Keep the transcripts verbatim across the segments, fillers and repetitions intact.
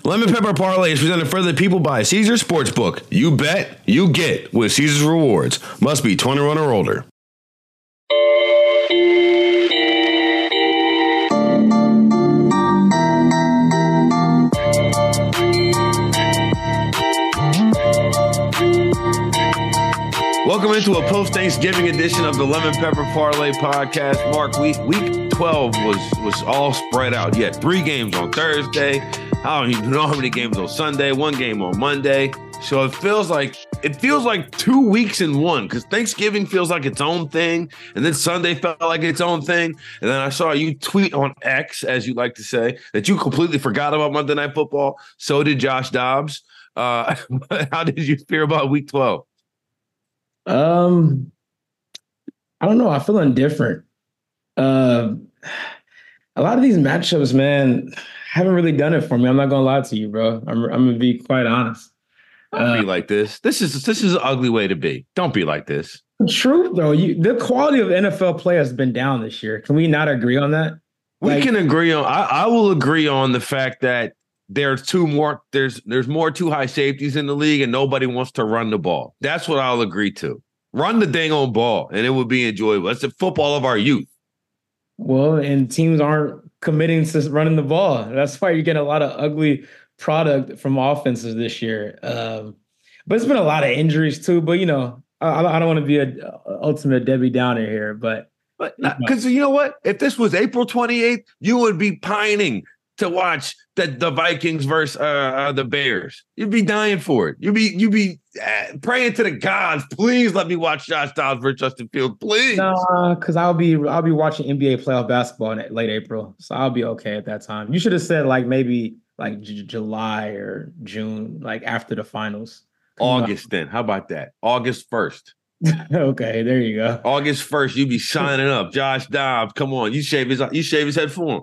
Lemon Pepper Parlay is presented for the people by Caesars Sportsbook. You bet, you get with Caesars Rewards. Must be twenty-one or older. Welcome into a post-Thanksgiving edition of the Lemon Pepper Parlay podcast. Mark, week week twelve was was all spread out. You had three games on Thursday. I don't even know how many games on Sunday. One game on Monday. So it feels like it feels like two weeks in one, because Thanksgiving feels like its own thing, and then Sunday felt like its own thing. And then I saw you tweet on X, as you like to say, that you completely forgot about Monday Night Football. So did Josh Dobbs. Uh, how did you feel about week twelve? Um, I don't know. I feel indifferent. Uh, a lot of these matchups, man, haven't really done it for me. I'm not gonna lie to you, bro. I'm I'm gonna be quite honest. Don't uh, be like this. This is this is an ugly way to be. Don't be like this. Truth, though, you, the quality of N F L play has been down this year. Can we not agree on that? We like, can agree on. I, I will agree on the fact that there's two more. There's there's more too high safeties in the league, and nobody wants to run the ball. That's what I'll agree to. Run the dang on ball, and it would be enjoyable. That's the football of our youth. Well, and teams aren't committing to running the ball. That's why you're getting a lot of ugly product from offenses this year. Um, but it's been a lot of injuries too. But you know, I, I don't want to be a, a ultimate Debbie Downer here, but but because you know what, if this was April twenty-eighth, you would be pining to watch the, the Vikings versus uh, uh, the Bears. You'd be dying for it. You'd be you'd be uh, praying to the gods. Please let me watch Josh Dobbs versus Justin Fields. Please. No, because I'll be I'll be watching N B A playoff basketball in late April, so I'll be okay at that time. You should have said like maybe like J- July or June, like after the finals. August then. How about that? August first. Okay, there you go. August first, you be signing up. Josh Dobbs, come on. You shave his you shave his head for him.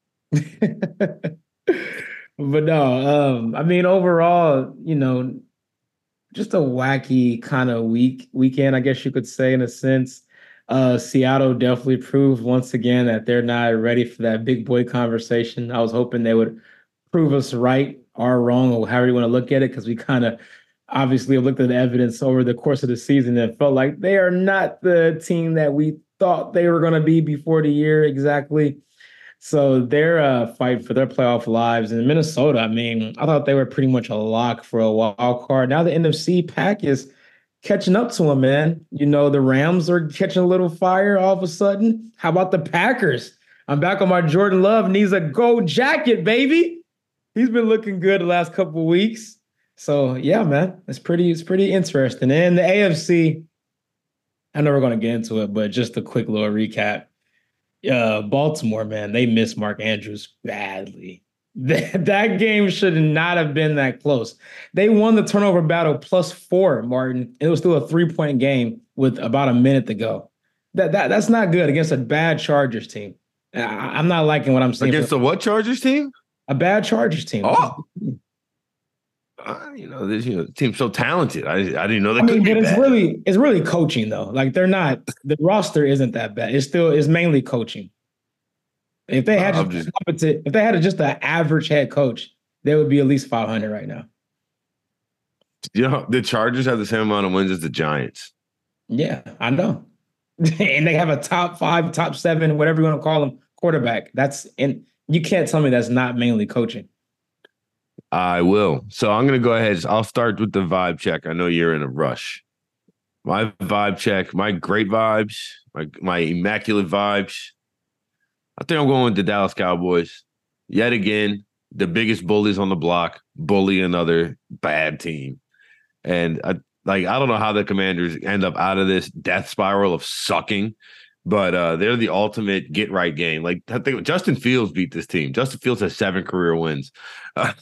But no, um, I mean, overall, you know, just a wacky kind of week weekend, I guess you could say, in a sense. Uh, Seattle definitely proved once again that they're not ready for that big boy conversation. I was hoping they would prove us right or wrong, or however you want to look at it, because we kind of obviously have looked at the evidence over the course of the season and felt like they are not the team that we thought they were going to be before the year exactly. So they're uh, fighting for their playoff lives. And Minnesota, I mean, I thought they were pretty much a lock for a wild card. Now the N F C pack is catching up to them, man. You know, the Rams are catching a little fire all of a sudden. How about the Packers? I'm back on my Jordan Love, needs a gold jacket, baby. He's been looking good the last couple of weeks. So yeah, man, it's pretty, it's pretty interesting. And the A F C, I know we're going to get into it, but just a quick little recap. Uh, Baltimore, man, they missed Mark Andrews badly. That, that game should not have been that close. They won the turnover battle plus four, Martin. It was still a three-point game with about a minute to go. That, that That's not good against a bad Chargers team. I, I'm not liking what I'm seeing. Against the what Chargers team? A bad Chargers team. Oh. Uh, you know, this you know, the team's so talented. I I didn't know they I could mean, be but it's bad. really it's really coaching though. Like they're not the roster isn't that bad. It's still it's mainly coaching. If they had Uh, just, just competent, if they had just an average head coach, they would be at least five hundred right now. You know, the Chargers have the same amount of wins as the Giants. Yeah, I know. And they have a top five, top seven, whatever you want to call them, quarterback. That's and you can't tell me that's not mainly coaching. I will. So I'm going to go ahead. I'll start with the vibe check. I know you're in a rush. My vibe check, my great vibes, my, my immaculate vibes. I think I'm going with the Dallas Cowboys. Yet again, the biggest bullies on the block, bully another bad team. And I, like, I don't know how the Commanders end up out of this death spiral of sucking, but uh, they're the ultimate get right game. Like, I think Justin Fields beat this team. Justin Fields has seven career wins. Uh,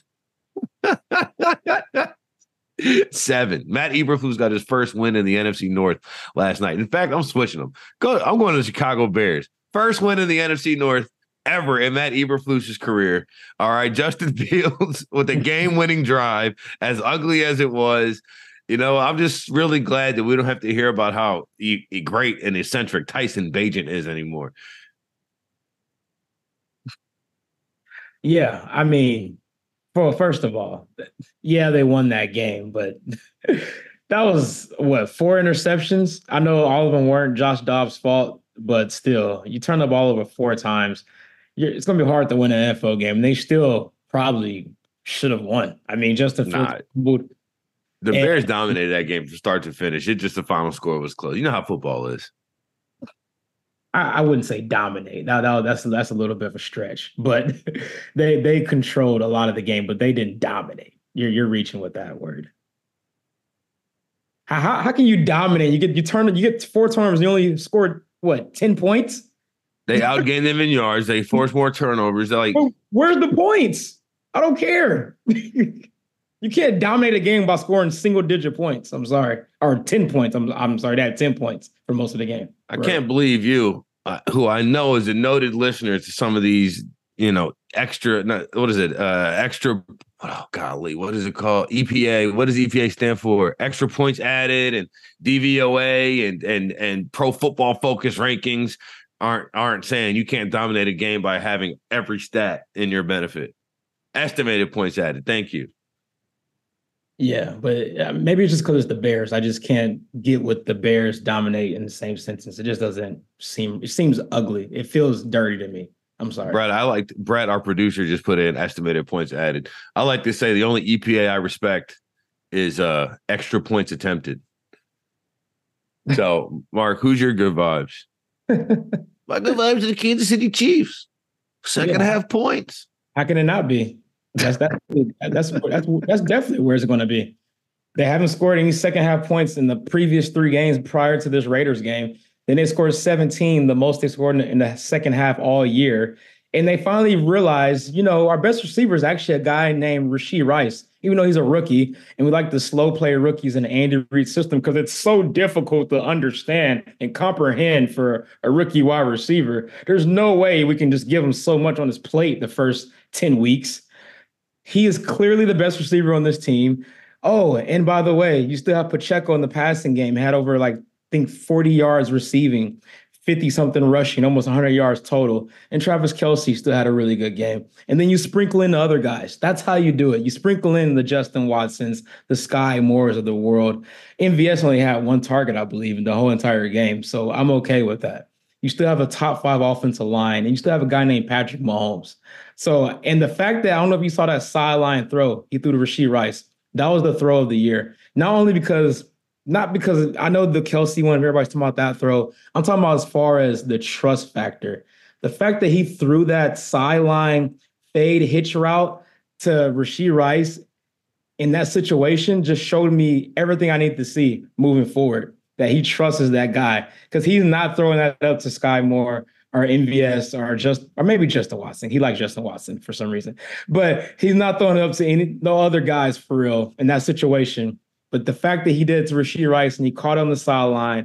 Seven. Matt Eberflus got his first win in the N F C North last night. In fact, I'm switching them. Go. I'm going to the Chicago Bears. First win in the N F C North ever in Matt Eberflus's career. All right, Justin Fields with a game-winning drive, as ugly as it was. You know, I'm just really glad that we don't have to hear about how e- e- great and eccentric Tyson Bagent is anymore. Yeah, I mean, Well, first of all, yeah, they won that game, but that was what, four interceptions? I know all of them weren't Josh Dobbs' fault, but still, you turn the ball over four times. You're, it's going to be hard to win an N F L game. And they still probably should have won. I mean, Justin Fields. Nah, the And Bears dominated that game from start to finish. It just the final score was close. You know how football is. I, I wouldn't say dominate. Now that, that's that's a little bit of a stretch, but they they controlled a lot of the game, but they didn't dominate. You're you're reaching with that word. How how, how can you dominate? You get you turn you get four turnovers. And you only scored what ten points? They outgained them in yards. They forced more turnovers. They're like, where's the points? I don't care. You can't dominate a game by scoring single digit points. I'm sorry, or ten points. I'm I'm sorry. They had ten points for most of the game. I can't believe you, uh, who I know is a noted listener to some of these, you know, extra. Not, what is it? Uh, extra. Oh golly, what is it called? E P A. What does E P A stand for? Extra points added and D V O A and and and Pro Football Focus rankings aren't aren't saying you can't dominate a game by having every stat in your benefit. Estimated points added. Thank you. Yeah, but uh, maybe it's just because it's the Bears. I just can't get with the Bears dominate in the same sentence. It just doesn't seem. It seems ugly. It feels dirty to me. I'm sorry, Brett. I like Brett, our producer, just put in estimated points added. I like to say the only E P A I respect is uh, extra points attempted. So, Mark, who's your good vibes? My good vibes are the Kansas City Chiefs. Second yeah. half points. How can it not be? That's that's that's that's that's definitely where it's going to be. They haven't scored any second half points in the previous three games prior to this Raiders game. Then they scored seventeen, the most they scored in the second half all year. And they finally realized, you know, our best receiver is actually a guy named Rashee Rice, even though he's a rookie. And we like the slow play rookies in the Andy Reid system because it's so difficult to understand and comprehend for a rookie wide receiver. There's no way we can just give him so much on his plate the first ten weeks. He is clearly the best receiver on this team. Oh, and by the way, you still have Pacheco in the passing game, had over like, I think forty yards receiving, fifty something rushing, almost one hundred yards total. And Travis Kelce still had a really good game. And then you sprinkle in the other guys. That's how you do it. You sprinkle in the Justin Watsons, the Sky Moores of the world. M V S only had one target, I believe, in the whole entire game. So I'm okay with that. You still have a top five offensive line, and you still have a guy named Patrick Mahomes. So, and the fact that I don't know if you saw that sideline throw he threw to Rashee Rice, that was the throw of the year. Not only because, not because I know the Kelce one, everybody's talking about that throw. I'm talking about as far as the trust factor. The fact that he threw that sideline fade hitch route to Rashee Rice in that situation just showed me everything I need to see moving forward, that he trusts that guy because he's not throwing that up to Sky Moore or M V S or just, or maybe Justin Watson. He likes Justin Watson for some reason, but he's not throwing it up to any no other guys for real in that situation. But the fact that he did it to Rashee Rice and he caught on the sideline,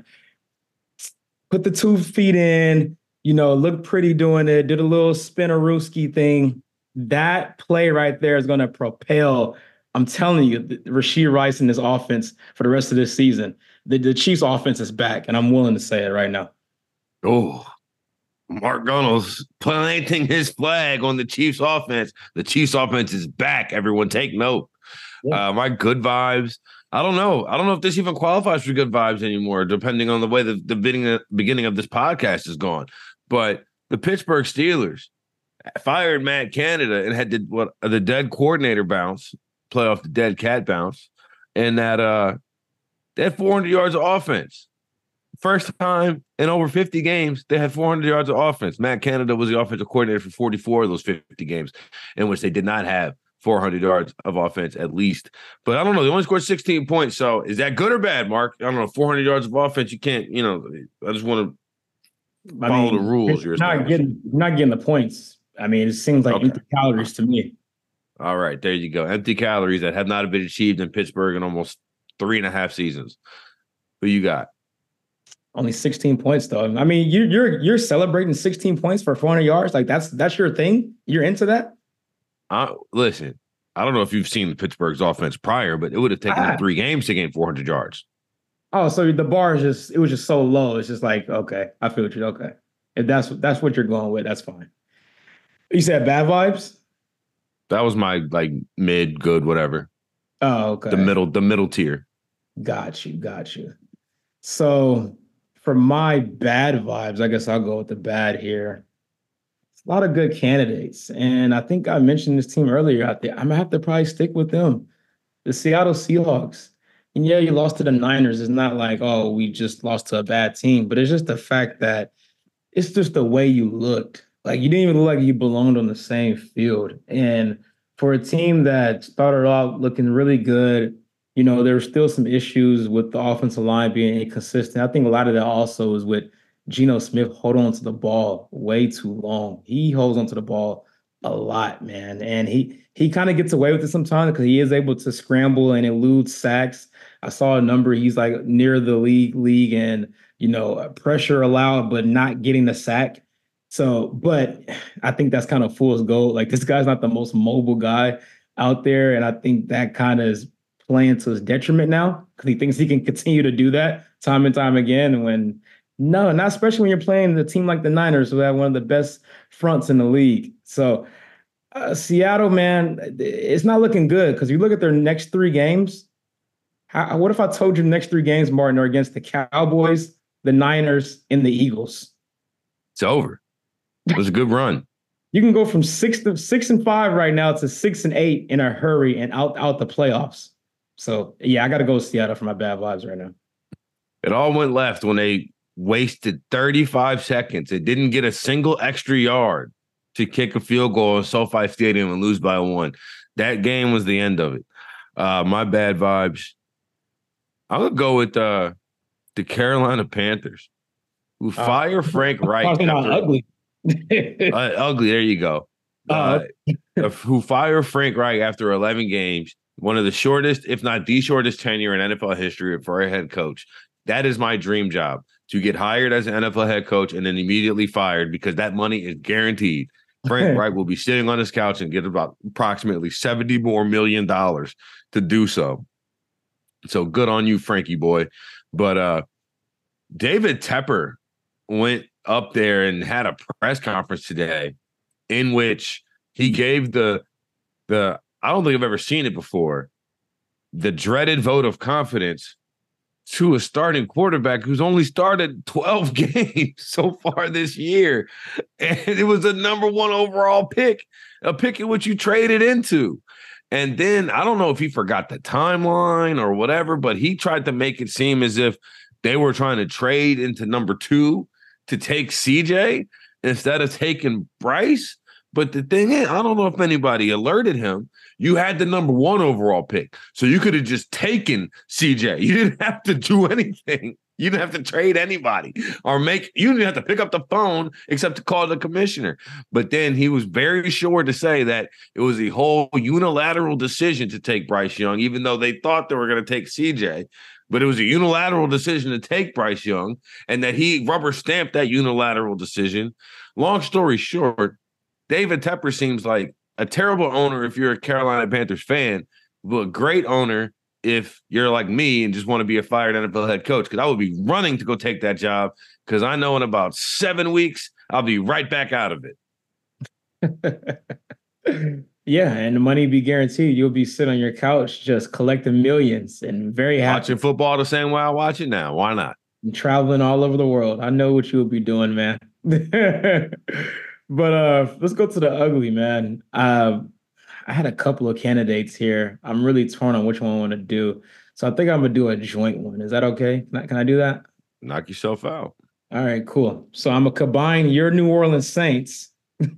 put the two feet in, you know, looked pretty doing it, did a little spin-a-rooski thing. That play right there is going to propel, I'm telling you, Rashee Rice in this offense for the rest of this season. The, the Chiefs offense is back, and I'm willing to say it right now. Oh, Mark Gunnels planting his flag on the Chiefs offense. The Chiefs offense is back. Everyone take note. Yeah. Uh, my good vibes. I don't know. I don't know if this even qualifies for good vibes anymore, depending on the way the, the beginning, beginning of this podcast is gone. But the Pittsburgh Steelers fired Matt Canada and had the, what, the dead coordinator bounce, play off the dead cat bounce, and that uh, they had four hundred yards of offense. First time in over fifty games, they had four hundred yards of offense. Matt Canada was the offensive coordinator for forty-four of those fifty games, in which they did not have four hundred yards of offense at least. But I don't know. They only scored sixteen points. So is that good or bad, Mark? I don't know. four hundred yards of offense, you can't, you know, I just want to follow I mean, the rules. You're not getting, not getting the points. I mean, it seems like okay. empty calories to me. All right. There you go. Empty calories that have not been achieved in Pittsburgh in almost three and a half seasons. Who you got? Only sixteen points, though. I mean, you, you're you're celebrating sixteen points for four hundred yards. Like that's that's your thing. You're into that. Uh, listen, I don't know if you've seen Pittsburgh's offense prior, but it would have taken ah. them three games to gain four hundred yards. Oh, so the bar is just it was just so low. It's just like okay, I feel what you okay. If that's that's what you're going with, that's fine. You said bad vibes. That was my like mid, good, whatever. Oh, The okay. middle, the middle tier. Got you, got you. So for my bad vibes, I guess I'll go with the bad here. A lot of good candidates. And I think I mentioned this team earlier out there. I'm gonna have to probably stick with them. The Seattle Seahawks. And yeah, you lost to the Niners. It's not like, oh, we just lost to a bad team, but it's just the fact that it's just the way you looked. Like you didn't even look like you belonged on the same field. And for a team that started out looking really good, you know, there were still some issues with the offensive line being inconsistent. I think a lot of that also is with Geno Smith holding on to the ball way too long. He holds onto the ball a lot, man. And he he kind of gets away with it sometimes because he is able to scramble and elude sacks. I saw a number, he's like near the league league and you know, pressure allowed, but not getting the sack. So, but I think that's kind of fool's gold. Like this guy's not the most mobile guy out there, and I think that kind of is playing to his detriment now because he thinks he can continue to do that time and time again. When no, not especially when you're playing the team like the Niners, who have one of the best fronts in the league. So, uh, Seattle, man, it's not looking good because you look at their next three games. How, what if I told you the next three games, Martin, are against the Cowboys, the Niners, and the Eagles? It's over. It was a good run. You can go from six to six and five right now to six and eight in a hurry and out out the playoffs. So yeah, I got to go with Seattle for my bad vibes right now. It all went left when they wasted thirty-five seconds. It didn't get a single extra yard to kick a field goal in SoFi Stadium and lose by one. That game was the end of it. Uh, my bad vibes. I'm gonna go with uh, the Carolina Panthers, who fire uh, Frank Reich. After, ugly. uh, ugly. There you go. Uh, uh, who fire Frank Reich after eleven games? One of the shortest, if not the shortest tenure in N F L history for a head coach. That is my dream job, to get hired as an N F L head coach and then immediately fired because that money is guaranteed. Frank Reich will be sitting on his couch and get about approximately seventy more million dollars to do so. So good on you, Frankie boy. But uh, David Tepper went up there and had a press conference today in which he gave the the I don't think I've ever seen it before, the dreaded vote of confidence to a starting quarterback who's only started twelve games so far this year. And it was a number one overall pick, a pick in which you traded into. And then I don't know if he forgot the timeline or whatever, but he tried to make it seem as if they were trying to trade into number two to take C J instead of taking Bryce. But the thing is, I don't know if anybody alerted him. You had the number one overall pick, so you could have just taken C J. You didn't have to do anything. You didn't have to trade anybody or make, you didn't have to pick up the phone except to call the commissioner. But then he was very sure to say that it was a whole unilateral decision to take Bryce Young, even though they thought they were going to take C J. But it was a unilateral decision to take Bryce Young and that he rubber stamped that unilateral decision. Long story short, David Tepper seems like a terrible owner if you're a Carolina Panthers fan, but a great owner if you're like me and just want to be a fired N F L head coach, because I would be running to go take that job because I know in about seven weeks, I'll be right back out of it. Yeah, and the money be guaranteed. You'll be sitting on your couch just collecting millions and very happy. Watching football the same way I watch it now. Why not? And traveling all over the world. I know what you'll be doing, man. But uh, let's go to the ugly, man. Uh, I had a couple of candidates here. I'm really torn on which one I want to do. So I think I'm going to do a joint one. Is that okay? Can I, can I do that? Knock yourself out. All right, cool. So I'm going to combine your New Orleans Saints.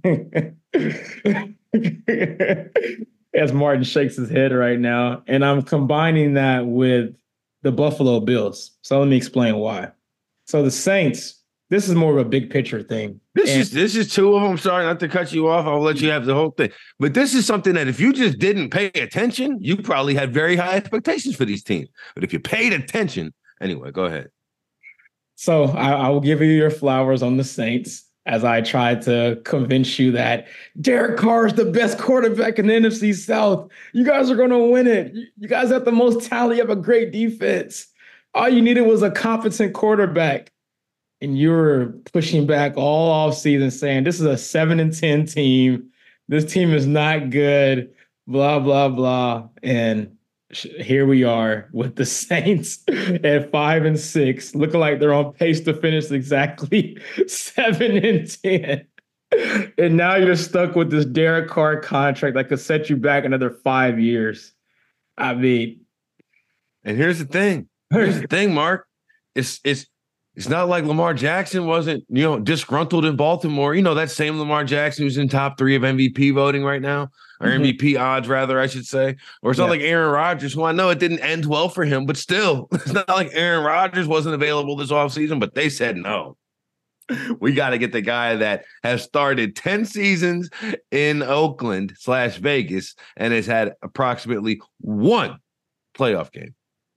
As Martin shakes his head right now. And I'm combining that with the Buffalo Bills. So let me explain why. So the Saints, this is more of a big picture thing. This and, is this is two of them. Sorry not to cut you off. I'll let you have the whole thing. But this is something that if you just didn't pay attention, you probably had very high expectations for these teams. But if you paid attention, anyway, go ahead. So I, I will give you your flowers on the Saints as I try to convince you that Derek Carr is the best quarterback in the N F C South. You guys are going to win it. You guys have the most talent. You have a great defense. All you needed was a competent quarterback. And you're pushing back all offseason saying this is a seven and ten team. this team is not good, blah, blah, blah. And here we are with the Saints at five and six, looking like they're on pace to finish exactly seven and ten. And now you're stuck with this Derek Carr contract that could set you back another five years. I mean, and here's the thing. Here's the thing, Mark. It's it's it's not like Lamar Jackson wasn't, you know, disgruntled in Baltimore. You know, that same Lamar Jackson who's in top three of M V P voting right now, or mm-hmm. M V P odds, rather, I should say. Or it's yeah. not like Aaron Rodgers, who I know it didn't end well for him, but still, it's not like Aaron Rodgers wasn't available this offseason, but they said no. We got to get the guy that has started ten seasons in Oakland slash Vegas and has had approximately one playoff game.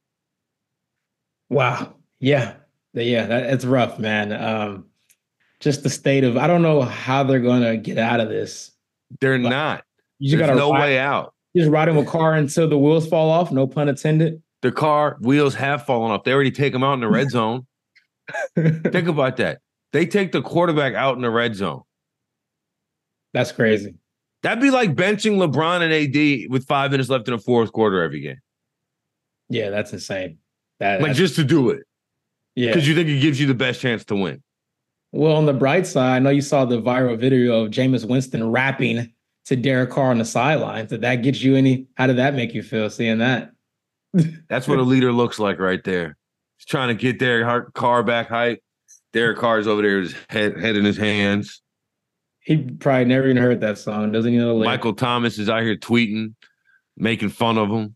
Wow. Yeah. Yeah. That, it's rough, man. Um, just the state of, I don't know how they're going to get out of this. They're like, not. You just got no ride, way out. You just riding with a car until the wheels fall off. No pun intended. The car wheels have fallen off. They already take them out in the red zone. Think about that. They take the quarterback out in the red zone. That's crazy. That'd be like benching LeBron and A D with five minutes left in the fourth quarter every game. Yeah, that's insane. That, like that's, just to do it. Yeah. Because you think it gives you the best chance to win. Well, on the bright side, I know you saw the viral video of Jameis Winston rapping to Derek Carr on the sidelines. Did that get you any? How did that make you feel seeing that? That's what a leader looks like right there. He's trying to get Derek Carr back hype. Derek Carr's over there, his head, head in his hands. He probably never even heard that song. Doesn't even know the lyrics. Michael Thomas is out here tweeting, making fun of him.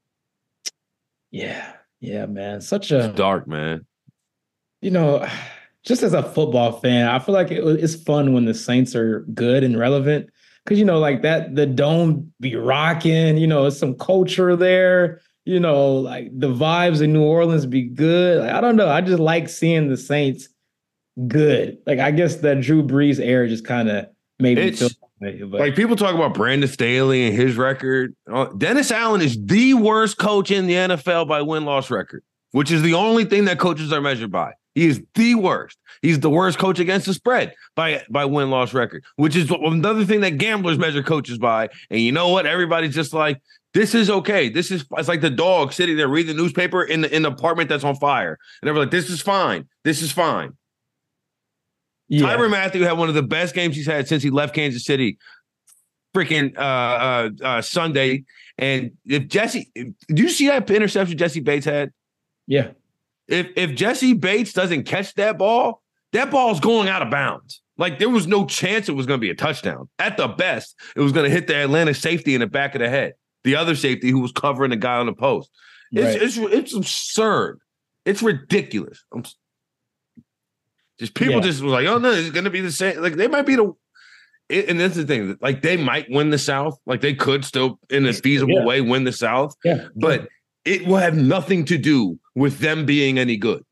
Yeah, yeah, man. Such a it's dark, man. You know, just as a football fan, I feel like it, it's fun when the Saints are good and relevant because you know, like that, the dome be rocking. You know, it's some culture there. You know, like the vibes in New Orleans be good. Like, I don't know. I just like seeing the Saints good. Like, I guess that Drew Brees era just kind of made me it's, feel like, but. like people talk about Brandon Staley and his record. Uh, Dennis Allen is the worst coach in the N F L by win-loss record, which is the only thing that coaches are measured by. He is the worst. He's the worst coach against the spread by, by win-loss record, which is another thing that gamblers measure coaches by. And you know what? Everybody's just like, this is okay. This is it's like the dog sitting there reading the newspaper in the in the apartment that's on fire. And they're like, this is fine. This is fine. Yeah. Tyrann Mathieu had one of the best games he's had since he left Kansas City freaking uh, uh, uh, Sunday. And if Jesse, if, did you see that interception Jesse Bates had? Yeah. If if Jesse Bates doesn't catch that ball, that ball's going out of bounds. Like there was no chance it was going to be a touchdown. At the best, it was going to hit the Atlanta safety in the back of the head. The other safety who was covering the guy on the post. It's right. it's, it's absurd. It's ridiculous. I'm, just people yeah. just was like, oh no, it's going to be the same. Like they might be the. It, and that's the thing. Like they might win the South. Like they could still, in a feasible yeah. way, win the South. Yeah. But it will have nothing to do with them being any good.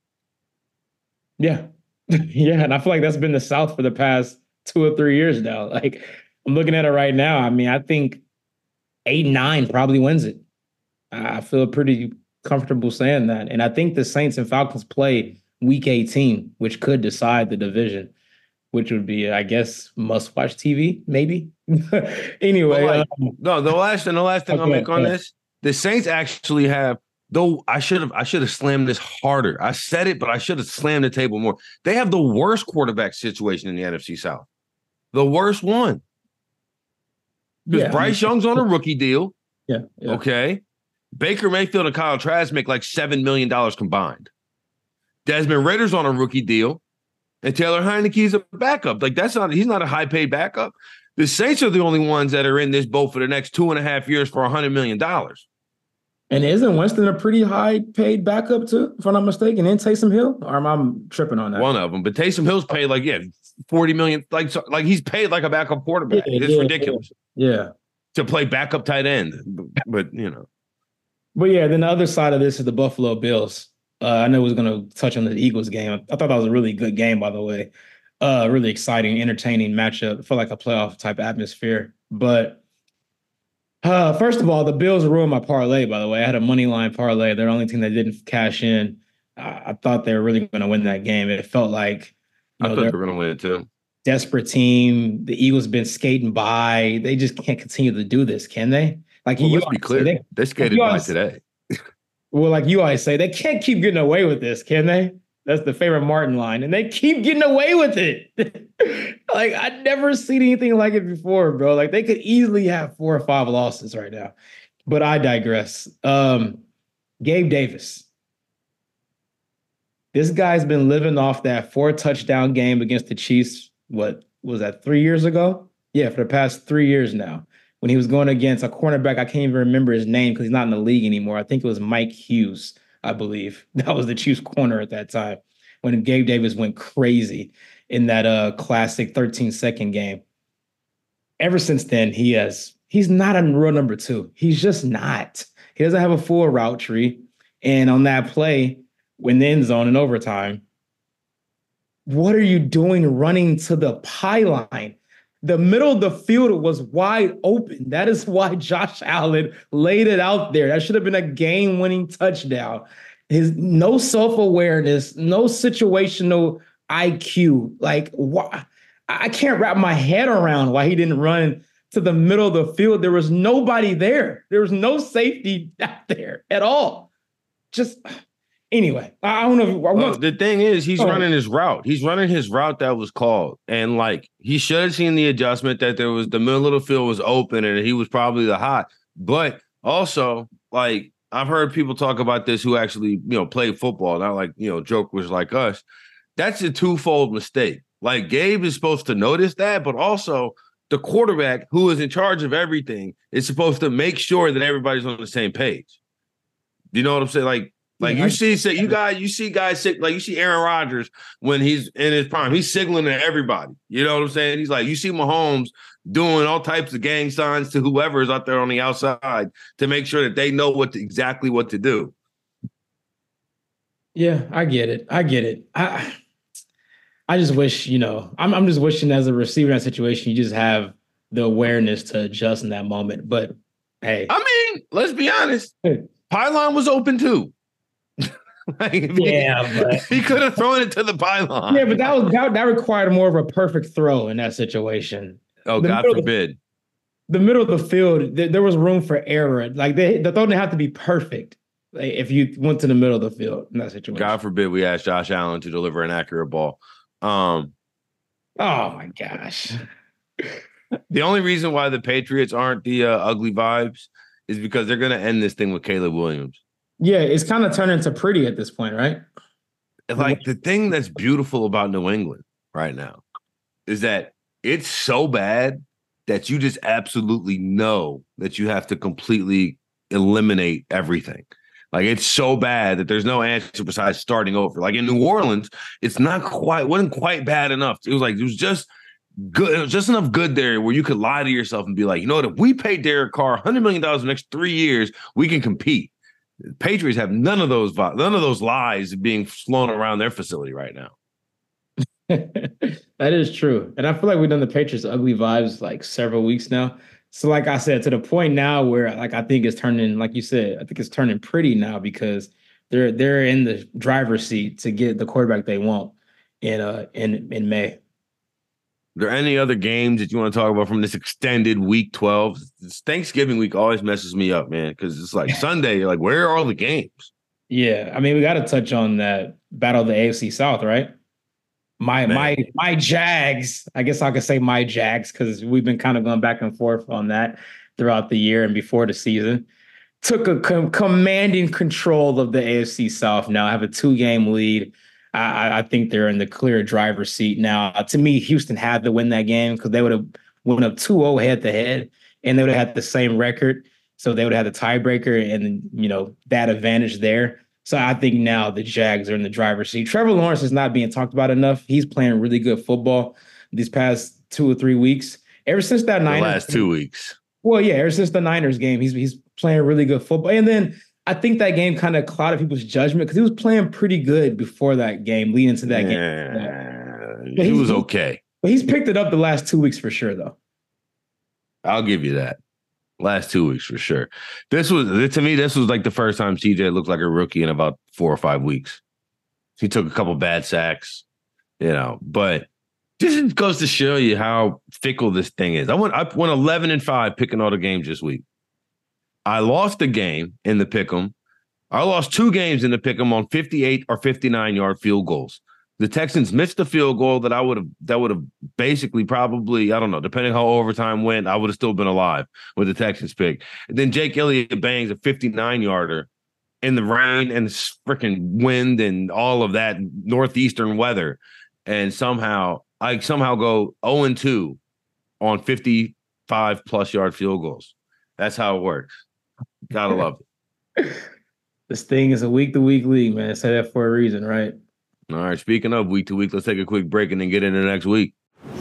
Yeah, yeah, and I feel like that's been the South for the past two or three years now. Like I'm looking at it right now. I mean, I think. Eight nine probably wins it. I feel pretty comfortable saying that. And I think the Saints and Falcons play week eighteen, which could decide the division, which would be, I guess, must-watch T V, maybe. Anyway. Like, um, no, the last and the last thing okay, I'll make on yeah. this, the Saints actually have, though I should have I should have slammed this harder. I said it, but I should have slammed the table more. They have the worst quarterback situation in the N F C South. The worst one. Because yeah, Bryce I mean, Young's on a rookie deal. Yeah, yeah. Okay. Baker Mayfield and Kyle Trask make like seven million dollars combined. Desmond Ritter's on a rookie deal. And Taylor Heineke's a backup. Like that's not, he's not a high paid backup. The Saints are the only ones that are in this boat for the next two and a half years for a hundred million dollars. And isn't Winston a pretty high paid backup too, if I'm not mistaken? And Taysom Hill? Or am I tripping on that? One of them. But Taysom Hill's paid like, yeah, forty million. Like, so, like he's paid like a backup quarterback. Yeah, it's yeah, ridiculous. Yeah. To play backup tight end. But, but, you know. But yeah, then the other side of this is the Buffalo Bills. Uh, I know we was going to touch on the Eagles game. I thought that was a really good game, by the way. Uh, really exciting, entertaining matchup. Felt like a playoff type atmosphere. But uh, first of all, the Bills ruined my parlay, by the way. I had a money line parlay. They're the only team that didn't cash in. I, I thought they were really going to win that game. It felt like you know, I thought they were going to win it too. desperate team. The Eagles been skating by. They just can't continue to do this, can they? Like Well, you let's be always say, clear. they, They like skated you by always, today. well, like you always say, they can't keep getting away with this, can they? That's the favorite Martin line, and they keep getting away with it. Like I'd never seen anything like it before, bro. Like they could easily have four or five losses right now. But I digress. Um, Gabe Davis. This guy's been living off that four touchdown game against the Chiefs. What was that, three years ago? Yeah, for the past three years now. When he was going against a cornerback, I can't even remember his name because he's not in the league anymore. I think it was Mike Hughes, I believe. That was the Chiefs corner at that time when Gabe Davis went crazy in that uh, classic thirteen second game. Ever since then, he has he's not a real number two. He's just not. He doesn't have a full route tree. And on that play, when the end zone in overtime, what are you doing running to the pylon? The middle of the field was wide open. That is why Josh Allen laid it out there. That should have been a game-winning touchdown. His no self-awareness, no situational I Q. Like, why? I can't wrap my head around why he didn't run to the middle of the field. There was nobody there. There was no safety out there at all. Just anyway, I don't know. If, I well, want the thing is, he's oh. running his route. He's running his route that was called. And like he should have seen the adjustment that there was the middle of the field was open and he was probably the hot. But also, like, I've heard people talk about this who actually, you know, play football, not like, you know, jokers like us. That's a twofold mistake. Like Gabe is supposed to notice that, but also the quarterback who is in charge of everything is supposed to make sure that everybody's on the same page. You know what I'm saying? Like, like yeah, you I, see, say you guys, you see guys like you see Aaron Rodgers when he's in his prime, he's signaling to everybody. You know what I'm saying? He's like, you see Mahomes doing all types of gang signs to whoever is out there on the outside to make sure that they know what to, exactly what to do. Yeah, I get it. I get it. I I just wish, you know, I'm I'm just wishing as a receiver in that situation, you just have the awareness to adjust in that moment. But hey, I mean, let's be honest. Pylon was open too. Like, yeah, he, but he could have thrown it to the pylon. Yeah, but that was that, that required more of a perfect throw in that situation. Oh, the God forbid. The, the middle of the field, there, there was room for error. Like they, the throw didn't have to be perfect. Like, if you went to the middle of the field in that situation. God forbid we asked Josh Allen to deliver an accurate ball. Um, oh my gosh. The only reason why the Patriots aren't the uh, ugly vibes is because they're going to end this thing with Caleb Williams. Yeah, it's kind of turning to pretty at this point, right? Like the thing that's beautiful about New England right now is that it's so bad that you just absolutely know that you have to completely eliminate everything. Like it's so bad that there's no answer besides starting over. Like in New Orleans, it's not quite, wasn't quite bad enough. It was like, it was just good. It was just enough good there where you could lie to yourself and be like, you know what, if we pay Derek Carr one hundred million dollars in the next three years, we can compete. The Patriots have none of those, none of those lies being flown around their facility right now. That is true. And I feel like we've done the Patriots ugly vibes like several weeks now. So like I said, to the point now where like I think it's turning, like you said, I think it's turning pretty now because they're they're in the driver's seat to get the quarterback they want in uh in in May. Are there any other games that you want to talk about from this extended week twelve? This Thanksgiving week always messes me up, man, because it's like Sunday, you're like, where are all the games? Yeah, I mean, we got to touch on that battle of the A F C South, right? My man. my my Jags. I guess I could say my Jags because we've been kind of going back and forth on that throughout the year and before the season. Took a com- commanding control of the A F C South. Now I have a two-game lead. I, I think they're in the clear driver's seat now. Uh, to me, Houston had to win that game because they would have went up two oh head-to-head, and they would have had the same record. So they would have had the tiebreaker and, you know, that advantage there. So I think now the Jags are in the driver's seat. Trevor Lawrence is not being talked about enough. He's playing really good football these past two or three weeks. Ever since that Niners the last two weeks. Well, yeah, ever since the Niners game, he's he's playing really good football. And then I think that game kind of clouded people's judgment because he was playing pretty good before that game, leading to that yeah, game. But he was okay. But he's picked it up the last two weeks for sure, though. I'll give you that. Last two weeks for sure. This was, to me, this was like the first time C J looked like a rookie in about four or five weeks. He took a couple bad sacks, you know, but This goes to show you how fickle this thing is. I went, I went eleven and five picking all the games this week. I lost the game in the pick'em. I lost two games in the pick'em on fifty-eight or fifty-nine yard field goals. The Texans missed a field goal that I would have that would have basically probably, I don't know, depending how overtime went, I would have still been alive with the Texans pick. And then Jake Elliott bangs a fifty-nine yarder in the rain and the freaking wind and all of that northeastern weather. And somehow I somehow go oh and two on fifty-five plus yard field goals. That's how it works. Gotta love it. This thing is a week to week league, man. Say that for a reason, right? All right. Speaking of week to week, let's take a quick break and then get into next week.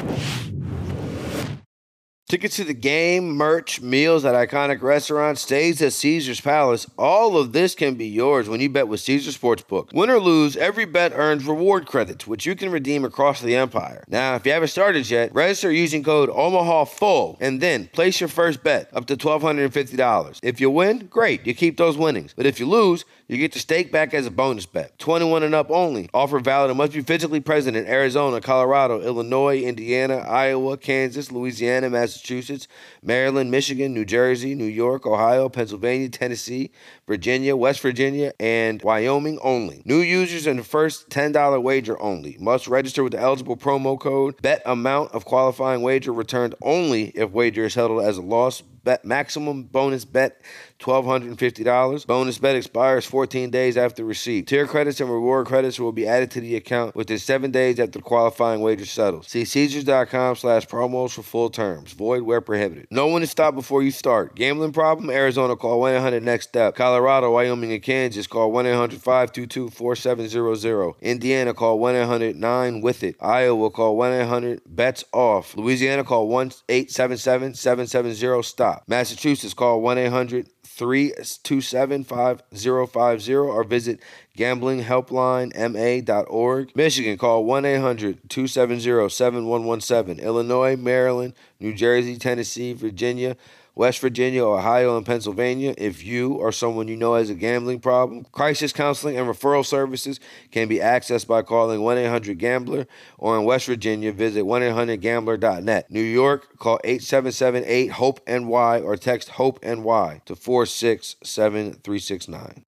Tickets to the game, merch, meals at iconic restaurants, stays at Caesars Palace. All of this can be yours when you bet with Caesars Sportsbook. Win or lose, every bet earns reward credits, which you can redeem across the empire. Now, if you haven't started yet, register using code OMAHAFULL and then place your first bet up to twelve fifty dollars. If you win, great, you keep those winnings. But if you lose, you get the stake back as a bonus bet. twenty-one and up only. Offer valid and must be physically present in Arizona, Colorado, Illinois, Indiana, Iowa, Kansas, Louisiana, Massachusetts, Maryland, Michigan, New Jersey, New York, Ohio, Pennsylvania, Tennessee, Virginia, West Virginia, and Wyoming only. New users and the first ten dollars wager only. Must register with the eligible promo code. Bet amount of qualifying wager returned only if wager is held as a loss. Bet maximum bonus bet twelve fifty dollars. Bonus bet expires fourteen days after receipt. Tier credits and reward credits will be added to the account within seven days after the qualifying wager settles. See Caesars.com slash promos for full terms. Void where prohibited. No one is stopped before you start. Gambling problem? Arizona, call one eight hundred next step. Colorado, Wyoming, and Kansas, call one eight hundred five two two four seven zero zero. Indiana, call one eight hundred nine with it. Iowa, call one eight hundred bets off. Louisiana, call one eight seven seven seven seven zero stop. Massachusetts, call one eight hundred three two seven five zero five zero or visit gambling helpline m a dot org. Michigan, call one eight hundred two seven zero seven one one seven. Illinois, Maryland, New Jersey, Tennessee, Virginia, West Virginia, Ohio, and Pennsylvania. If you or someone you know has a gambling problem, crisis counseling and referral services can be accessed by calling one eight hundred gambler, or in West Virginia, visit one eight hundred gambler dot net. New York, call eight seven seven eight hope N Y or text HOPE-N Y to four six seven three six nine.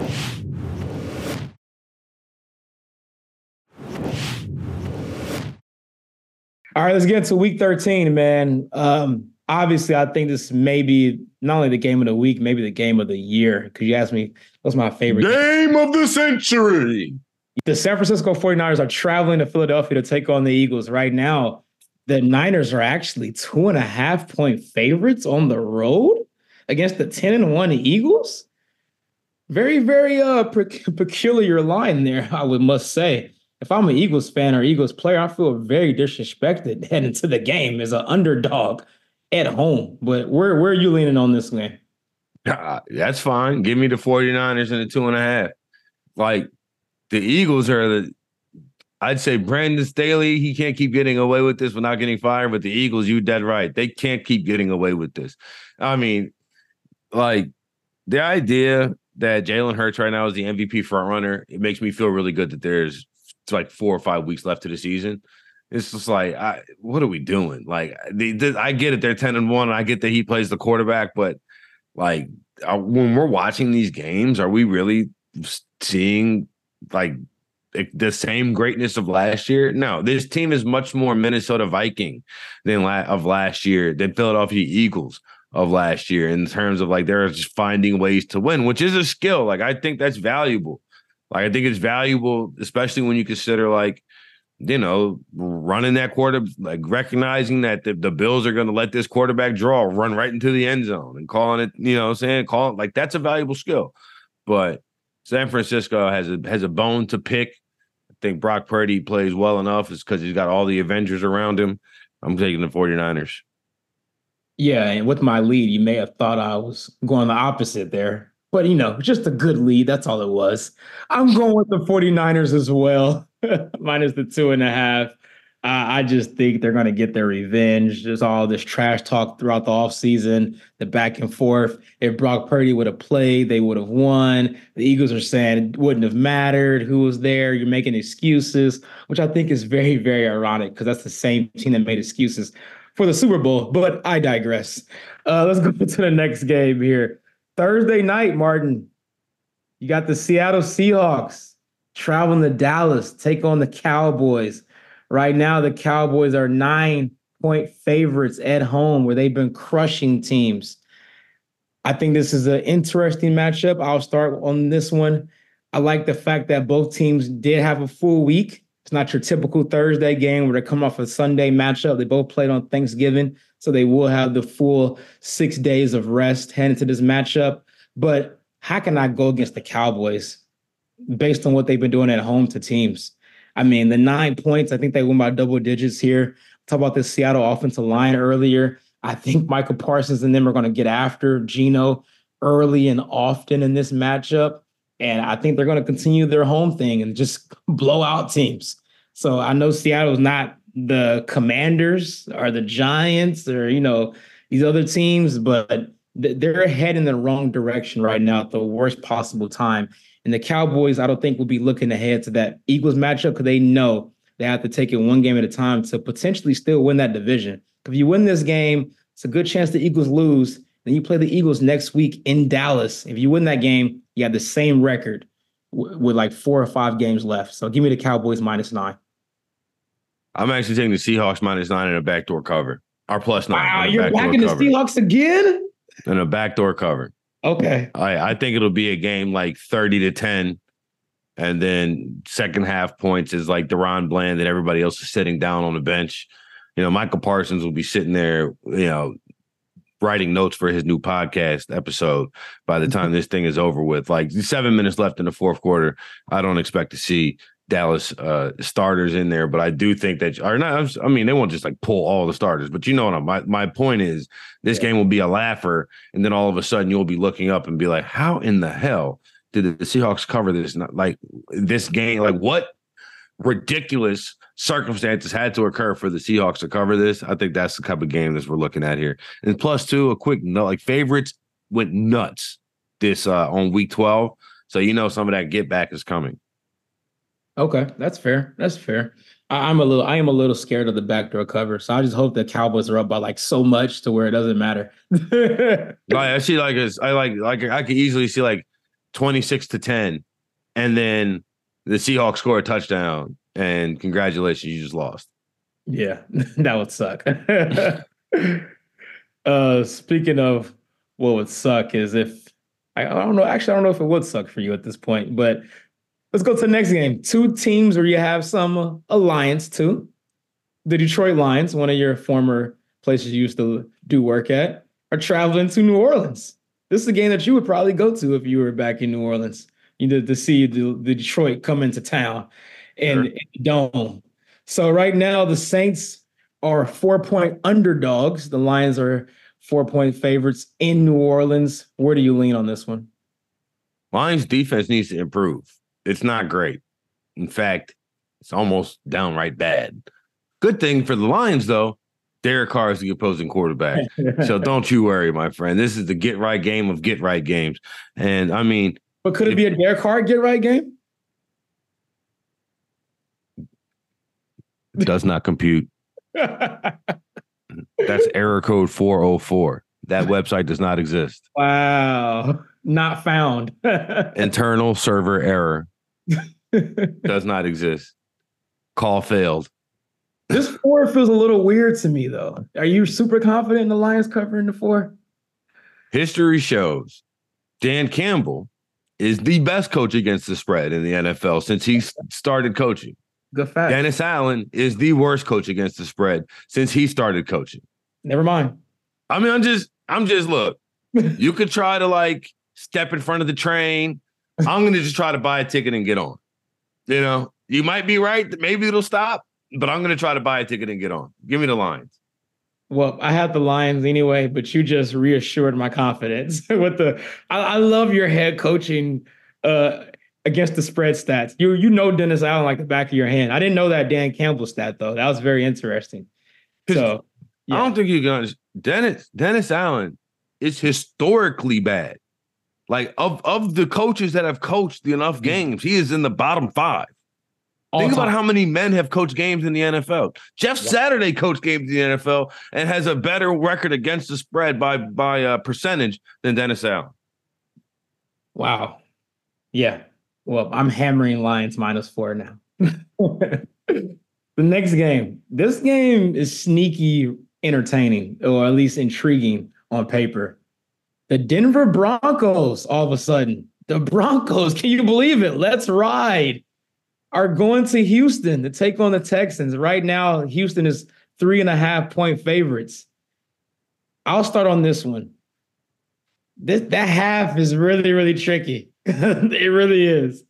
All right, let's get to week thirteen, man. Um, Obviously, I think this may be not only the game of the week, maybe the game of the year. Because you asked me, what's my favorite game of the century? The San Francisco forty-niners are traveling to Philadelphia to take on the Eagles. Right now, the Niners are actually two and a half point favorites on the road against the ten and one Eagles. Very, very uh, pe- peculiar line there, I would must say. If I'm an Eagles fan or Eagles player, I feel very disrespected heading to the game as an underdog at home. But where, where are you leaning on this game? Uh, that's fine. Give me the forty-niners and the two and a half. Like, the Eagles are the, I'd say Brandon Staley, he can't keep getting away with this without getting fired, but the Eagles, you dead right. They can't keep getting away with this. I mean, like, the idea that Jalen Hurts right now is the M V P front runner, it makes me feel really good that there's like four or five weeks left to the season. It's just like, I, what are we doing? Like, the, the, I get it. They're ten and one. And I get that he plays the quarterback, but like, are, when we're watching these games, are we really seeing like the same greatness of last year? No, this team is much more Minnesota Viking than la- of last year than Philadelphia Eagles of last year in terms of like they're just finding ways to win, which is a skill. Like, I think that's valuable. Like, I think it's valuable, especially when you consider like, you know, running that quarter, like recognizing that the, the Bills are going to let this quarterback draw, run right into the end zone and calling it, you know what I'm saying? Call it like that's a valuable skill. But San Francisco has a has a bone to pick. I think Brock Purdy plays well enough. It's because he's got all the Avengers around him. I'm taking the forty-niners. Yeah, and with my lead, you may have thought I was going the opposite there. But, you know, just a good lead. That's all it was. I'm going with the forty-niners as well, minus the two and a half. I, I just think they're going to get their revenge. There's all this trash talk throughout the offseason, the back and forth. If Brock Purdy would have played, they would have won. The Eagles are saying it wouldn't have mattered who was there. You're making excuses, which I think is very, very ironic because that's the same team that made excuses for the Super Bowl. But I digress. Uh, let's go to the next game here. Thursday night, Martin. You got the Seattle Seahawks traveling to Dallas, take on the Cowboys. Right now, the Cowboys are nine-point favorites at home where they've been crushing teams. I think this is an interesting matchup. I'll start on this one. I like the fact that both teams did have a full week. It's not your typical Thursday game where they come off a Sunday matchup. They both played on Thanksgiving, so they will have the full six days of rest heading to this matchup. But how can I go against the Cowboys based on what they've been doing at home to teams? I mean, the nine points, I think they win by double digits here. Talk about the Seattle offensive line earlier. I think Michael Parsons and them are going to get after Geno early and often in this matchup. And I think they're going to continue their home thing and just blow out teams. So I know Seattle's not the Commanders or the Giants or, you know, these other teams, but they're heading in the wrong direction right now at the worst possible time. And the Cowboys, I don't think will be looking ahead to that Eagles matchup because they know they have to take it one game at a time to potentially still win that division. If you win this game, it's a good chance the Eagles lose. Then you play the Eagles next week in Dallas. If you win that game, you have the same record w- with like four or five games left. So give me the Cowboys minus nine. I'm actually taking the Seahawks minus nine in a backdoor cover. Or plus nine. Wow, you're backing the Seahawks again? In a backdoor cover. Okay. I, I think it'll be a game like thirty to ten. And then second half points is like Deron Bland and everybody else is sitting down on the bench. You know, Michael Parsons will be sitting there, you know, writing notes for his new podcast episode by the time this thing is over with. Like seven minutes left in the fourth quarter. I don't expect to see Dallas uh, starters in there, but I do think that, or not, I mean, they won't just like pull all the starters, but you know what I'm, my, my point is this yeah. game will be a laugher. And then all of a sudden you'll be looking up and be like, how in the hell did the Seahawks cover this? Not like this game, like what ridiculous circumstances had to occur for the Seahawks to cover this? I think that's the type of game that we're looking at here. And plus two, a quick note, like favorites went nuts this uh, on week twelve. So, you know, some of that get back is coming. Okay, that's fair. That's fair. I, I'm a little, I am a little scared of the backdoor cover, so I just hope the Cowboys are up by like so much to where it doesn't matter. Like, I see, like, it's, I like, like, I could easily see like twenty-six to ten, and then the Seahawks score a touchdown, and congratulations, you just lost. Yeah, that would suck. uh, speaking of what would suck is if I, I don't know. Actually, I don't know if it would suck for you at this point, but. Let's go to the next game. Two teams where you have some alliance to. The Detroit Lions, one of your former places you used to do work at, are traveling to New Orleans. This is a game that you would probably go to if you were back in New Orleans. You know, to see the, the Detroit come into town and, sure. and dome. So right now the Saints are four-point underdogs. The Lions are four-point favorites in New Orleans. Where do you lean on this one? Lions defense needs to improve. It's not great. In fact, it's almost downright bad. Good thing for the Lions, though, Derek Carr is the opposing quarterback. So don't you worry, my friend. This is the get-right game of get-right games. And, I mean... But could it if, be a Derek Carr get-right game? Does not compute. That's error code four oh four. That website does not exist. Wow. Not found. Internal server error. Does not exist. Call failed. This four feels a little weird to me, though. Are you super confident in the Lions covering the four? History shows Dan Campbell is the best coach against the spread in the N F L since he started coaching. Good fact. Dennis Allen is the worst coach against the spread since he started coaching. Never mind. I mean, I'm just, I'm just, look, you could try to like step in front of the train. I'm going to just try to buy a ticket and get on. You know, you might be right. Maybe it'll stop, but I'm going to try to buy a ticket and get on. Give me the Lions. Well, I have the Lions anyway, but you just reassured my confidence with the, I, I love your head coaching uh, against the spread stats. You you know Dennis Allen like the back of your hand. I didn't know that Dan Campbell stat though. That was very interesting. So yeah. I don't think you're gonna Dennis Dennis Allen is historically bad. Like of, of the coaches that have coached the enough games, he is in the bottom five. All Think time. about how many men have coached games in the N F L. Jeff yeah. Saturday coached games in the N F L and has a better record against the spread by by a percentage than Dennis Allen. Wow. Yeah. Well, I'm hammering Lions minus four now. The next game. This game is sneaky entertaining, or at least intriguing on paper. The Denver Broncos, all of a sudden, the Broncos, can you believe it? Let's ride. Are going to Houston to take on the Texans. Right now, Houston is three and a half point favorites. I'll start on this one. This, that half is really, really tricky. It really is.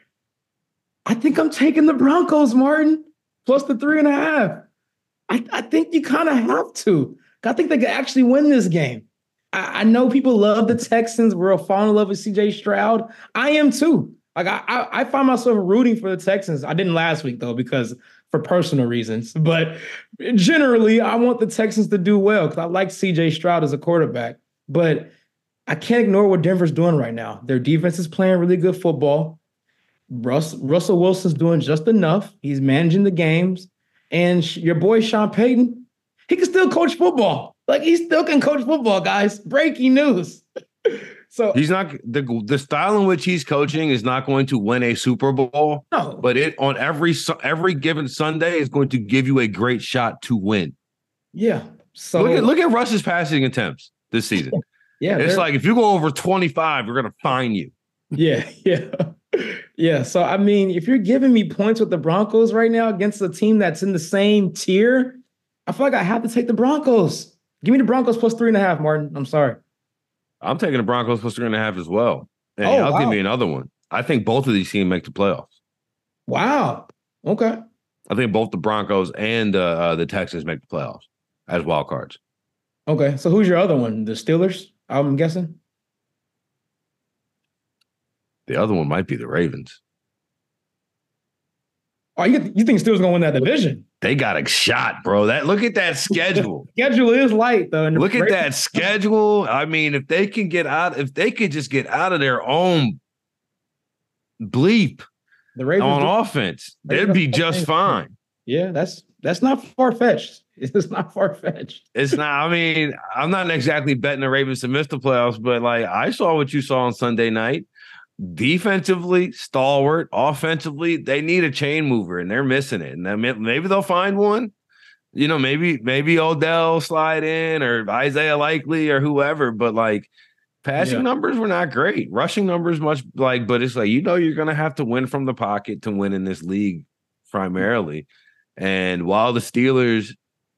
I think I'm taking the Broncos, Martin, plus the three and a half. I, I think you kind of have to. I think they could actually win this game. I, I know people love the Texans. We're all falling in love with C J Stroud. I am too. Like I, I, I find myself rooting for the Texans. I didn't last week though, because for personal reasons. But generally, I want the Texans to do well because I like C J Stroud as a quarterback. But I can't ignore what Denver's doing right now. Their defense is playing really good football. Russ, Russell Wilson's doing just enough. He's managing the games. And sh- your boy Sean Payton, he can still coach football. Like he still can coach football, guys. Breaking news. So he's not the the style in which he's coaching is not going to win a Super Bowl. No, but it on every every given Sunday is going to give you a great shot to win. Yeah. So look at look at Russ's passing attempts this season. Yeah, it's like if you go over twenty-five, we're gonna fine you. Yeah, yeah, yeah. So I mean, if you're giving me points with the Broncos right now against a team that's in the same tier, I feel like I have to take the Broncos. Give me the Broncos plus three and a half, Martin. I'm sorry. I'm taking the Broncos plus three and a half as well. And oh, I'll wow. give me another one. I think both of these teams make the playoffs. Wow. Okay. I think both the Broncos and uh, uh, the Texans make the playoffs as wild cards. Okay. So who's your other one? The Steelers, I'm guessing? The other one might be the Ravens. Oh, you, you think Steelers going to win that division? They got a shot, bro. That look at that schedule. Schedule is light, though. Look at that schedule. I mean, if they can get out, if they could just get out of their own bleep the Ravens on do, offense, they'd be just fine. Yeah, that's that's not far-fetched. It's not far-fetched. It's not. I mean, I'm not exactly betting the Ravens to miss the playoffs, but like I saw what you saw on Sunday night. Defensively, stalwart. Offensively, they need a chain mover, and they're missing it. And then maybe they'll find one. You know, maybe maybe Odell slide in or Isaiah Likely or whoever. But like, passing yeah. numbers were not great. Rushing numbers much like, but it's like you know you're gonna have to win from the pocket to win in this league primarily. And while the Steelers,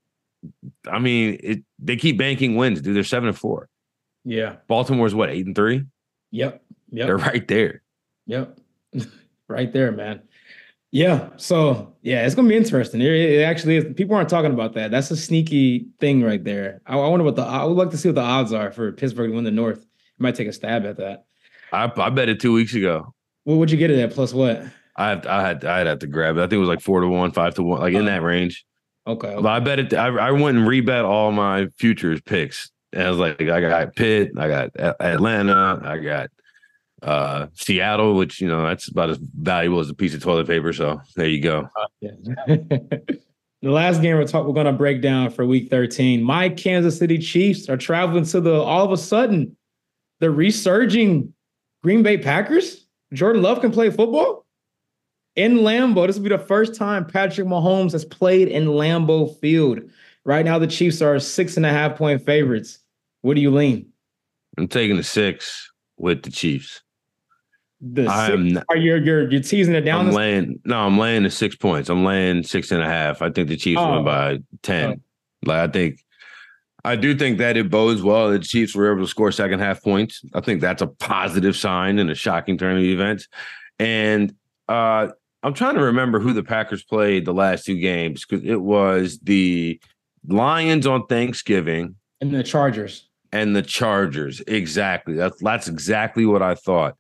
I mean, it they keep banking wins, dude. They're seven and four. Yeah. Baltimore's what eight and three. Yep. Yep. They're right there. Yep. Right there, man. Yeah. So, yeah, it's going to be interesting. It, it actually is. People aren't talking about that. That's a sneaky thing right there. I, I wonder what the, I would like to see what the odds are for Pittsburgh to win the North. You might take a stab at that. I, I bet it two weeks ago. What would you get it at? Plus what? I have, I had, I'd have to grab it. I think it was like four to one, five to one, like uh, in that range. Okay. okay. But I bet it, I, I went and rebet all my futures picks. And I was like, I got Pitt, I got Atlanta, I got, Uh, Seattle, which you know that's about as valuable as a piece of toilet paper. So there you go. Uh, yeah. The last game we're talk, we're going to break down for Week thirteen. My Kansas City Chiefs are traveling to the all of a sudden the resurging Green Bay Packers. Jordan Love can play football in Lambeau. This will be the first time Patrick Mahomes has played in Lambeau Field. Right now, the Chiefs are six and a half point favorites. What do you lean? I'm taking the six with the Chiefs. The six, not, are you you're you're teasing it down? I'm laying no, I'm laying the six points. I'm laying six and a half. I think the Chiefs oh. win by ten. Oh. Like I think, I do think that it bodes well that the Chiefs were able to score second half points. I think that's a positive sign in a shocking turn of events. And uh, I'm trying to remember who the Packers played the last two games because it was the Lions on Thanksgiving and the Chargers. And the Chargers, exactly. That's that's exactly what I thought.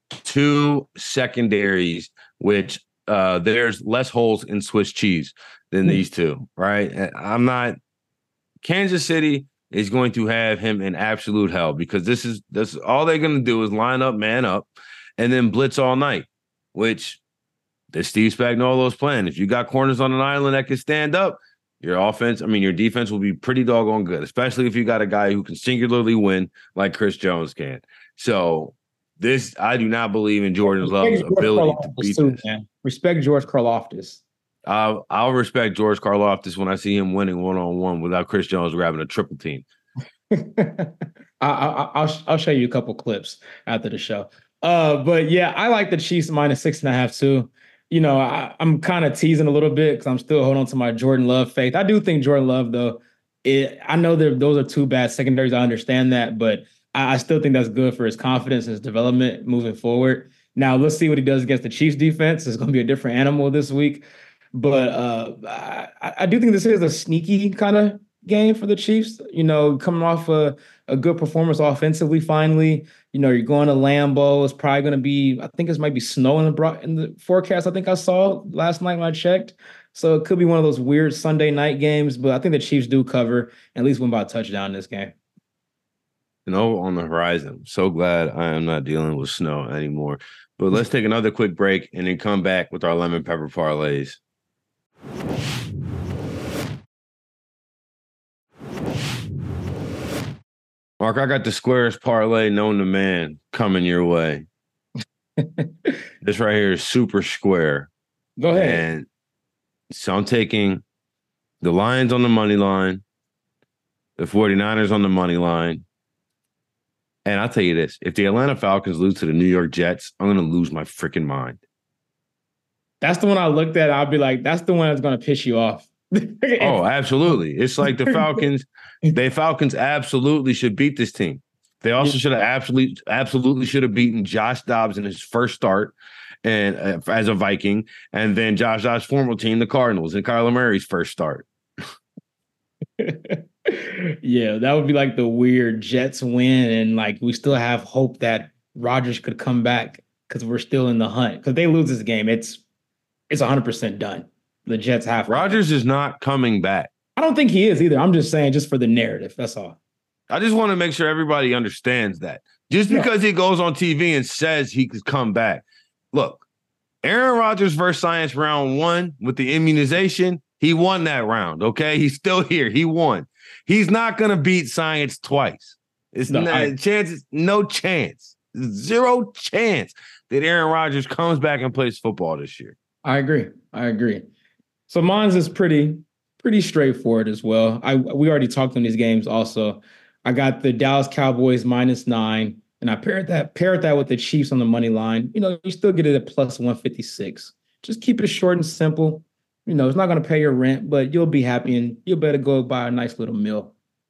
two secondaries, which uh, there's less holes in Swiss cheese than these two, right? I'm not Kansas City is going to have him in absolute hell because this is this all they're going to do is line up, man up, and then blitz all night, which the Steve Spagnuolo's plan. If you got corners on an island that can stand up, your offense, I mean, your defense will be pretty doggone good, especially if you got a guy who can singularly win like Chris Jones can. So this, I do not believe in Jordan Love's ability to beat too, this. Man. Respect George Karlaftis. I'll, I'll respect George Karlaftis when I see him winning one-on-one without Chris Jones grabbing a triple team. I, I, I'll I'll show you a couple clips after the show. Uh, but yeah, I like the Chiefs minus six and a half too. You know, I, I'm kind of teasing a little bit because I'm still holding on to my Jordan Love faith. I do think Jordan Love, though, it, I know that those are two bad secondaries. I understand that, but I, I still think that's good for his confidence and his development moving forward. Now, let's see what he does against the Chiefs defense. It's going to be a different animal this week. But uh, I, I do think this is a sneaky kind of game for the Chiefs. You know, coming off a, a good performance offensively finally. You know, you're going to Lambeau. It's probably going to be, I think it might be snow in the, in the forecast I think I saw last night when I checked. So it could be one of those weird Sunday night games, but I think the Chiefs do cover and at least win by a touchdown in this game. Snow on the horizon. I'm so glad I am not dealing with snow anymore. But let's take another quick break and then come back with our lemon pepper parlays. Mark, I got the squarest parlay known to man coming your way. This right here is super square. Go ahead. And so I'm taking the Lions on the money line, the 49ers on the money line. And I'll tell you this, if the Atlanta Falcons lose to the New York Jets, I'm going to lose my freaking mind. That's the one I looked at. I'll be like, that's the one that's going to piss you off. Oh, absolutely. It's like the Falcons. The Falcons absolutely should beat this team. They also should have absolutely, absolutely should have beaten Josh Dobbs in his first start and uh, as a Viking, and then Josh Dobbs' former team, the Cardinals, and Kyler Murray's first start. Yeah, that would be like the weird Jets win, and like we still have hope that Rodgers could come back because we're still in the hunt. Because they lose this game, it's it's one hundred percent done. The Jets have Rodgers is not coming back. I don't think he is either. I'm just saying, just for the narrative. That's all. I just want to make sure everybody understands that. Just because yeah. he goes on T V and says he could come back. Look, Aaron Rodgers versus Science round one with the immunization, he won that round, okay? He's still here. He won. He's not going to beat Science twice. It's no, not, I, chances, no chance. Zero chance that Aaron Rodgers comes back and plays football this year. I agree. I agree. So mine's is pretty, pretty straightforward as well. I we already talked on these games also. I got the Dallas Cowboys minus nine, and I paired that paired that with the Chiefs on the money line. You know, you still get it at plus one fifty-six. Just keep it short and simple. You know, it's not going to pay your rent, but you'll be happy, and you'll better go buy a nice little meal.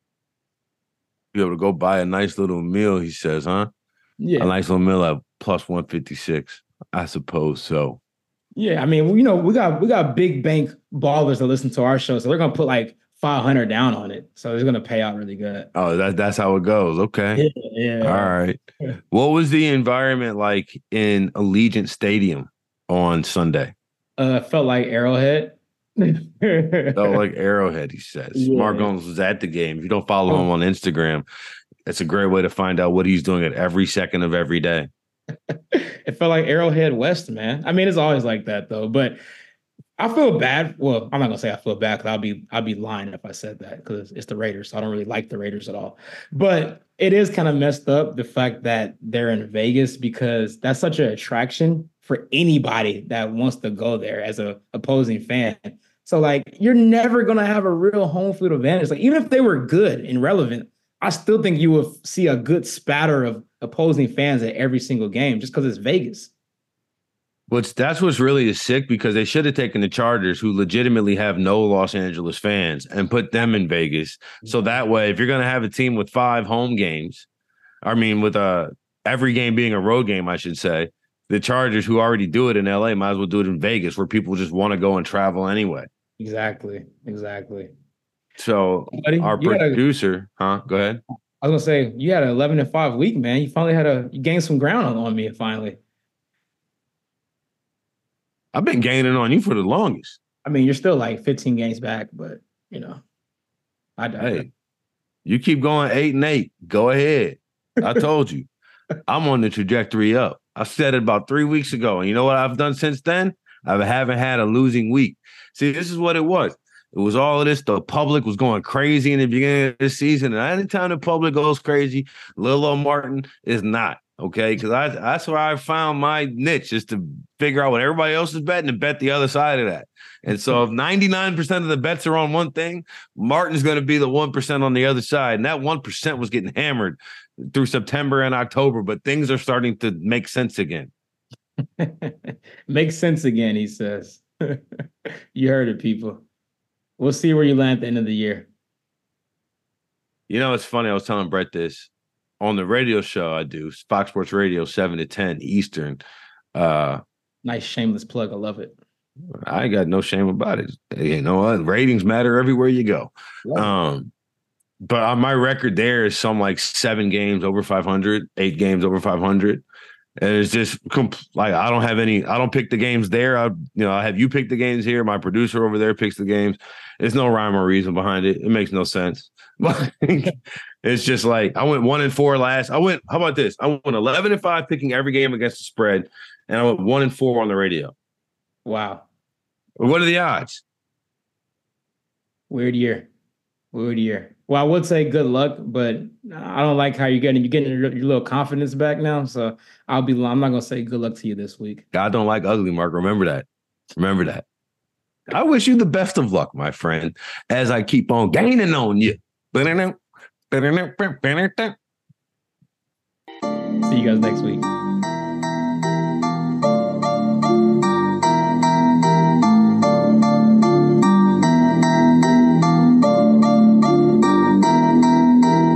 Be able to go buy a nice little meal, he says, huh? Yeah. A nice little meal at plus one fifty-six. I suppose so. Yeah, I mean, you know, we got we got big bank ballers that listen to our show, so they're gonna put like five hundred down on it, so it's gonna pay out really good. Oh, that that's how it goes. Okay, yeah, yeah. All right. What was the environment like in Allegiant Stadium on Sunday? Uh, felt like Arrowhead. Felt like Arrowhead. He says. Yeah. Mark Gomes was at the game. If you don't follow oh. him on Instagram, that's a great way to find out what he's doing at every second of every day. It felt like Arrowhead West, man. I mean, it's always like that though. But I feel bad. Well, I'm not gonna say I feel bad because I'll be I'll be lying if I said that because it's the Raiders. So I don't really like the Raiders at all. But it is kind of messed up the fact that they're in Vegas because that's such an attraction for anybody that wants to go there as a opposing fan. So like you're never gonna have a real home field advantage. Like even if they were good and relevant, I still think you would see a good spatter of opposing fans at every single game just because it's Vegas. What's that's what's really is sick because they should have taken the Chargers, who legitimately have no Los Angeles fans, and put them in Vegas. So that way, if you're going to have a team with five home games, I mean, with uh, every game being a road game, I should say, the Chargers, who already do it in L A, might as well do it in Vegas, where people just want to go and travel anyway. Exactly. Exactly. So Buddy, our producer, a, huh? Go ahead. I was gonna say you had an eleven and five week, man. You finally had a you gained some ground on, on me finally. I've been gaining on you for the longest. I mean, you're still like fifteen games back, but you know, I don't. Hey, you keep going eight and eight. Go ahead. I told you, I'm on the trajectory up. I said it about three weeks ago, and you know what I've done since then? I haven't had a losing week. See, this is what it was. It was all of this. The public was going crazy in the beginning of this season, and anytime the public goes crazy, Lil O Martin is not. Okay, because I that's where I found my niche, is to figure out what everybody else is betting and bet the other side of that. And so if ninety-nine percent of the bets are on one thing, Martin's going to be the one percent on the other side. And that one percent was getting hammered through September and October, but things are starting to make sense again. Makes sense again, he says. You heard it, people. We'll see where you land at the end of the year. You know, it's funny. I was telling Brett this. On the radio show I do, Fox Sports Radio, seven to ten Eastern. Uh, nice shameless plug. I love it. I ain't got no shame about it. You know what? Ratings matter everywhere you go. Yeah. Um, but on my record there is some like seven games over five hundred, eight games over five hundred. And it's just comp- like I don't have any, I don't pick the games there. I, you know, I have you pick the games here. My producer over there picks the games. There's no rhyme or reason behind it. It makes no sense. But it's just like I went one and four last. I went, how about this? I went eleven and five picking every game against the spread, and I went one and four on the radio. Wow. What are the odds? Weird year. Weird year. Well, I would say good luck, but I don't like how you're getting you're getting your, your little confidence back now. So I'll be I'm not gonna say good luck to you this week. God don't like ugly, Mark. Remember that. Remember that. I wish you the best of luck, my friend, as I keep on gaining on you. See you guys next week.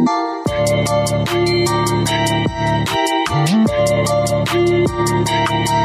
We'll be right back.